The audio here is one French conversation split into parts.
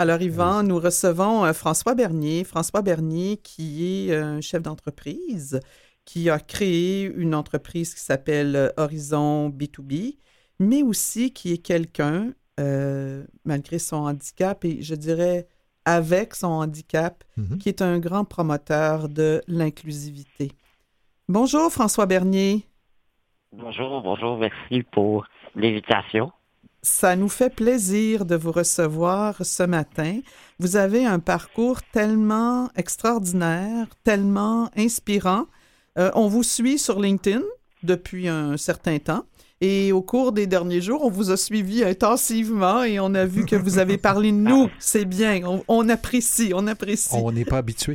Alors, Yvan, nous recevons François Bernier. François Bernier, qui est un chef d'entreprise, qui a créé une entreprise qui s'appelle Horizon B2B, mais aussi qui est quelqu'un, malgré son handicap, et je dirais avec son handicap, Mhm. qui est un grand promoteur de l'inclusivité. Bonjour, François Bernier. Bonjour, merci pour l'invitation. Ça nous fait plaisir de vous recevoir ce matin. Vous avez un parcours tellement extraordinaire, tellement inspirant. On vous suit sur LinkedIn depuis un certain temps et au cours des derniers jours, on vous a suivi intensivement et on a vu que vous avez parlé de Ah, nous. C'est bien, on apprécie, on apprécie. On n'est pas habitué.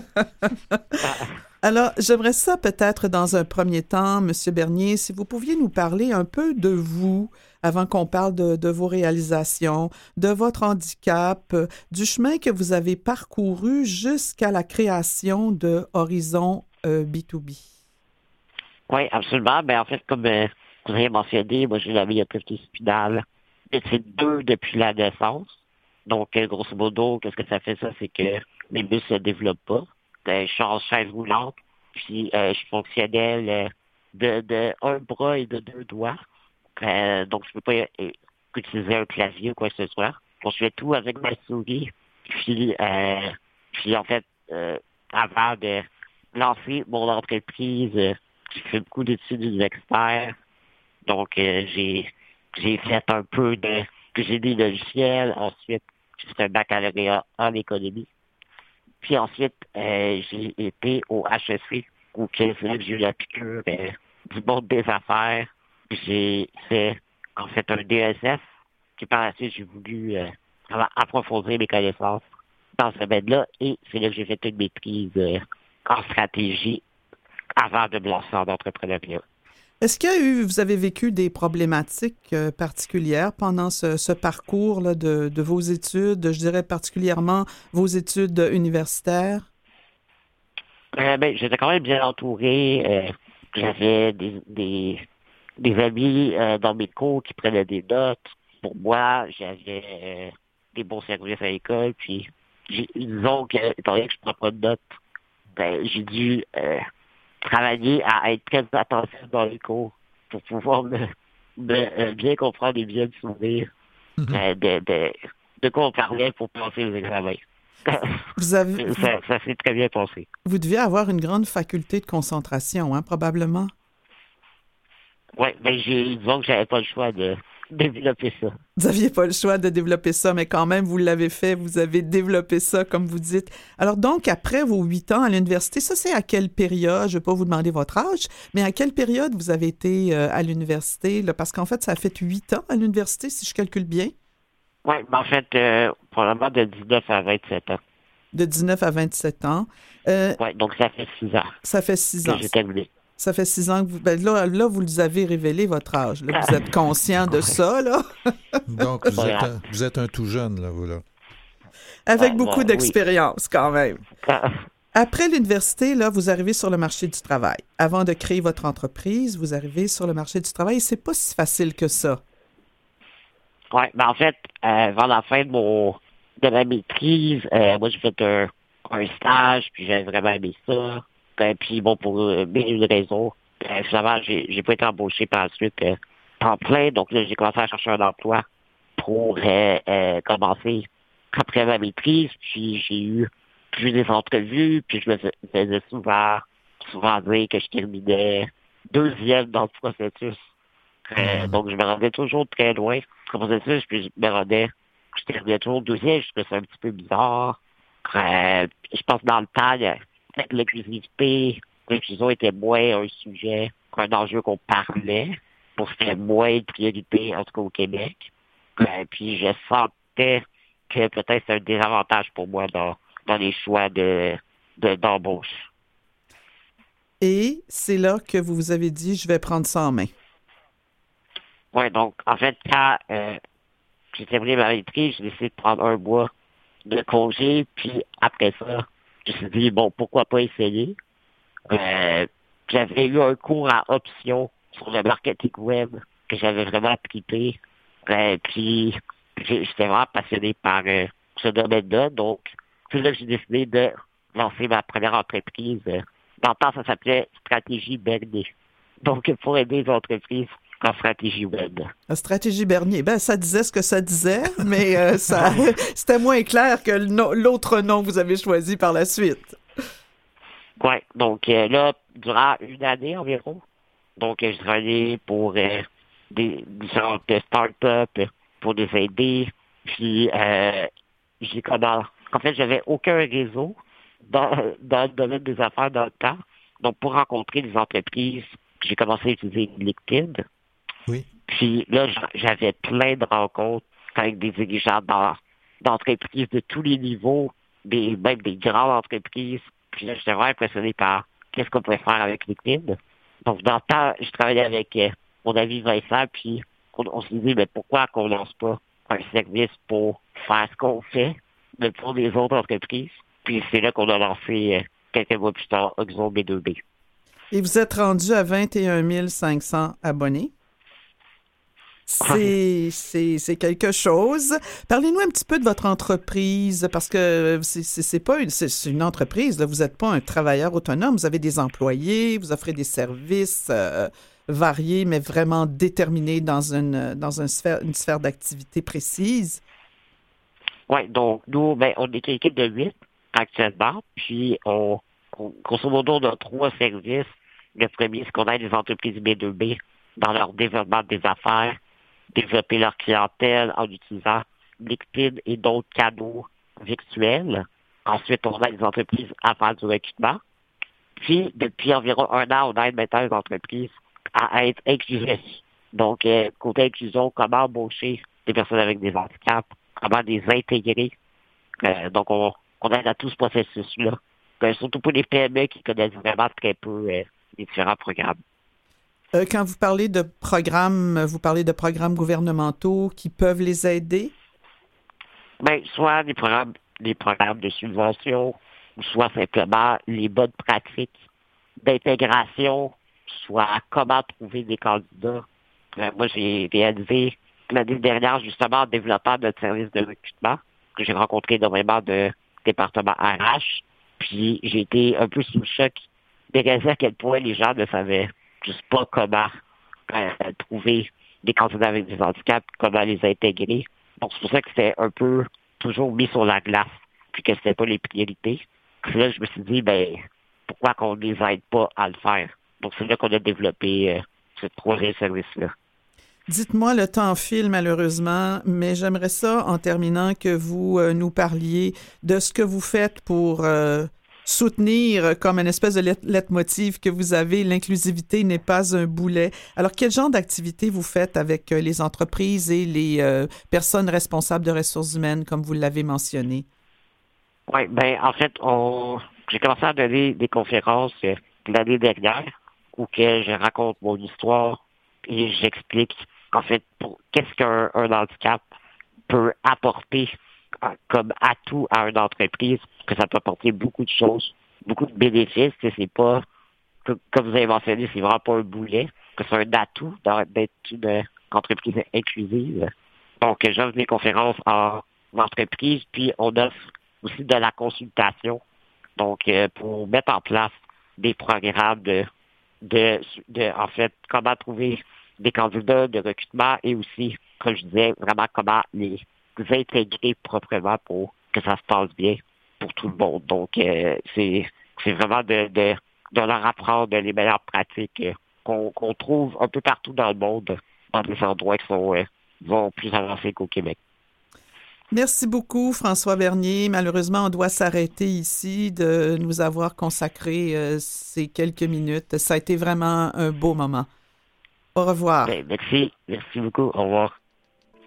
ah, Alors, j'aimerais ça peut-être dans un premier temps, Monsieur Bernier, si vous pouviez nous parler un peu de vous avant qu'on parle de vos réalisations, de votre handicap, du chemin que vous avez parcouru jusqu'à la création de Horizon B2B. oui, absolument. En fait, comme vous avez mentionné, moi j'ai la myopathe spinale. Et c'est deux depuis la naissance. Donc, grosso modo, qu'est-ce que ça fait ça? C'est que mes muscles se développent pas. Je suis en chaise roulante, puis je suis fonctionnel de un bras et de deux doigts. Donc, je peux pas utiliser un clavier ou quoi que ce soit. Donc, je fais tout avec ma souris. Puis, puis en fait, avant de lancer mon entreprise, j'ai fait beaucoup d'études universitaires. Donc, j'ai fait un peu de génie logiciel. Ensuite, j'ai fait un baccalauréat en économie. Puis ensuite, j'ai été au HEC, où c'est là que j'ai eu la piqûre du monde des affaires. J'ai fait, en fait, un DSF. Puis par la suite, j'ai voulu approfondir mes connaissances dans ce domaine-là. Et c'est là que j'ai fait une maîtrise en stratégie avant de me lancer en entrepreneuriat. Est-ce vous avez vécu des problématiques particulières pendant ce parcours là, de vos études, je dirais particulièrement vos études universitaires? J'étais quand même bien entouré. J'avais des amis dans mes cours qui prenaient des notes. Pour moi, j'avais des bons services à l'école. Puis, disons que, étant donné que je prends pas de notes, j'ai dû travailler à être très attentif dans les cours pour pouvoir bien comprendre et bien me souvenir de quoi on parlait pour passer les examens. Vous avez, vous, Ça s'est très bien passé. vous deviez avoir une grande faculté de concentration, hein, probablement. Oui, disons que j'avais pas le choix de développer ça. Vous n'aviez pas le choix de développer ça, mais quand même, vous l'avez fait, vous avez développé ça, comme vous dites. Alors donc, après vos 8 ans à l'université, ça c'est à quelle période? Je ne vais pas vous demander votre âge, mais à quelle période vous avez été à l'université? Là? Parce qu'en fait, ça a fait 8 ans à l'université, si je calcule bien. Oui, en fait, probablement de 19 à 27 ans. De 19 à 27 ans. Euh, Oui, donc ça fait 6 ans Ça fait 6 que ans. j'ai terminé. Ça fait 6 ans que vous... Ben là, vous nous avez révélé votre âge. Là, vous êtes conscient de Ouais, ça, là, Donc, c'est pas grave. vous êtes un tout jeune, là, vous, là. avec beaucoup Oui. d'expérience quand même. Après l'université, là, vous arrivez sur le marché du travail. Avant de créer votre entreprise, vous arrivez sur le marché du travail et c'est pas si facile que ça. Ouais, en fait, vers la fin de ma maîtrise, moi j'ai fait un stage, puis j'avais vraiment aimé ça. Puis bon, pour mille et une raisons, finalement, j'ai pas été embauché par la suite en plein. Donc là, j'ai commencé à chercher un emploi pour commencer après ma maîtrise. Puis j'ai eu des entrevues, puis je me faisais souvent dire que je terminais deuxième dans le processus. Mhm. Donc, je me rendais toujours très loin du processus, puis je terminais toujours deuxième, je trouvais ça un petit peu bizarre. Je pense que dans le temps, peut-être l'inclusion était moins un sujet, un enjeu qu'on parlait, pour c'était moins de priorité, en tout cas au Québec. Puis je sentais que peut-être c'est un désavantage pour moi dans les choix d'embauche. Et c'est là que vous vous avez dit, je vais prendre ça en main. Ouais, donc, en fait, quand j'ai terminé ma maîtrise, j'ai décidé de prendre un mois de congé, puis après ça, je me suis dit, bon, pourquoi pas essayer? J'avais eu un cours à option sur le marketing web que j'avais vraiment trippé. Puis, j'étais vraiment passionné par ce domaine-là. Donc, c'est là que j'ai décidé de lancer ma première entreprise. Dans le temps, ça s'appelait Stratégie Bernier. Donc, pour aider les entreprises en stratégie web. La stratégie Bernier, ben ça disait ce que ça disait, mais c'était moins clair que l'autre nom que vous avez choisi par la suite. Oui, donc là, durant une année environ, donc je travaillais pour des différentes startups pour les aider. Puis j'ai comment. En fait, j'avais aucun réseau dans le domaine des affaires dans le temps. Donc, pour rencontrer des entreprises, j'ai commencé à utiliser LinkedIn. Oui. Puis là, j'avais plein de rencontres avec des dirigeants d'entreprises de tous les niveaux, même des grandes entreprises. Puis là, j'étais vraiment impressionné par qu'est-ce qu'on pouvait faire avec LinkedIn. Donc, dans le temps, je travaillais avec mon ami Vincent, puis on se disait, mais pourquoi qu'on lance pas un service pour faire ce qu'on fait, mais pour les autres entreprises? Puis c'est là qu'on a lancé quelques mois plus tard, Oxo B2B. Et vous êtes rendu à 21 500 abonnés. C'est quelque chose. Parlez-nous un petit peu de votre entreprise, parce que c'est une entreprise, là. Vous n'êtes pas un travailleur autonome, vous avez des employés, vous offrez des services variés, mais vraiment déterminés dans une sphère d'activité précise. Oui, donc nous, on est une équipe de 8 actuellement, puis grosso modo, on a 3 services. Le premier, c'est qu'on aide les entreprises B2B dans leur développement des affaires, développer leur clientèle en utilisant LinkedIn et d'autres canaux virtuels. Ensuite, on aide les entreprises à faire du recrutement. Puis, depuis environ 1 an, on aide maintenant les entreprises à être inclusives. Donc, côté inclusion, comment embaucher des personnes avec des handicaps, comment les intégrer. Donc, on aide à tout ce processus-là. Surtout pour les PME qui connaissent vraiment très peu les différents programmes. Quand vous parlez de programmes, vous parlez de programmes gouvernementaux qui peuvent les aider? Soit des programmes de subvention, ou soit simplement les bonnes pratiques d'intégration, soit comment trouver des candidats. Moi, j'ai réalisé l'année dernière, justement, en développant notre service de recrutement, que j'ai rencontré énormément de départements RH, puis j'ai été un peu sous le choc de réaliser à quel point les gens ne savaient juste pas comment trouver des candidats avec des handicaps, comment les intégrer. Donc, c'est pour ça que c'était un peu toujours mis sur la glace, puis que c'était pas les priorités. Puis là, je me suis dit, pourquoi qu'on ne les aide pas à le faire? Donc, c'est là qu'on a développé ce troisième service-là. Dites-moi, le temps file malheureusement, mais j'aimerais ça, en terminant, que vous nous parliez de ce que vous faites pour soutenir, comme une espèce de leitmotiv que vous avez, l'inclusivité n'est pas un boulet. Alors, quel genre d'activité vous faites avec les entreprises et les personnes responsables de ressources humaines, comme vous l'avez mentionné? Oui, en fait, j'ai commencé à donner des conférences l'année dernière où que je raconte mon histoire et j'explique, en fait, qu'est-ce qu'un handicap peut apporter comme atout à une entreprise, que ça peut apporter beaucoup de choses, beaucoup de bénéfices, que c'est pas, comme vous avez mentionné, c'est vraiment pas un boulet, que c'est un atout d'être une entreprise inclusive. Donc, j'offre des conférences en entreprise, puis on offre aussi de la consultation. Donc, pour mettre en place des programmes en fait, comment trouver des candidats de recrutement et aussi, comme je disais, vraiment comment les intégrer proprement pour que ça se passe bien pour tout le monde. Donc, c'est vraiment de leur apprendre les meilleures pratiques qu'on trouve un peu partout dans le monde, dans des endroits qui vont plus avancer qu'au Québec. Merci beaucoup, François Bernier. Malheureusement, on doit s'arrêter ici de nous avoir consacré ces quelques minutes. Ça a été vraiment un beau moment. Au revoir. Merci beaucoup. Au revoir.